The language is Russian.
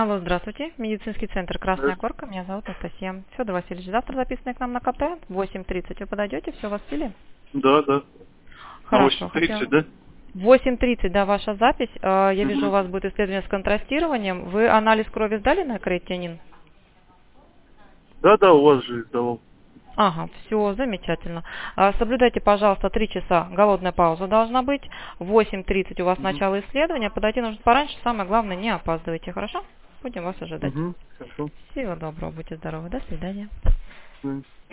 Алло, здравствуйте. Медицинский центр «Красная Да, Горка». Меня зовут Анастасия. Федор Васильевич, завтра записанный к нам на КТ. 8:30 вы подойдете? Все, вас пили? да. На Хорошо. 8:30, Хотела... да? 8:30, да, ваша запись. Я вижу, у Угу. вас будет исследование с контрастированием. Вы анализ крови сдали на креатинин? Да, у вас же издавал. Ага, все, замечательно. Соблюдайте, пожалуйста, 3 часа. Голодная пауза должна быть. В 8:30 у вас Угу. начало исследования. Подойти нужно пораньше. Самое главное, не опаздывайте, хорошо? Будем вас ожидать. Угу. Хорошо. Всего доброго, будьте здоровы. До свидания. Да.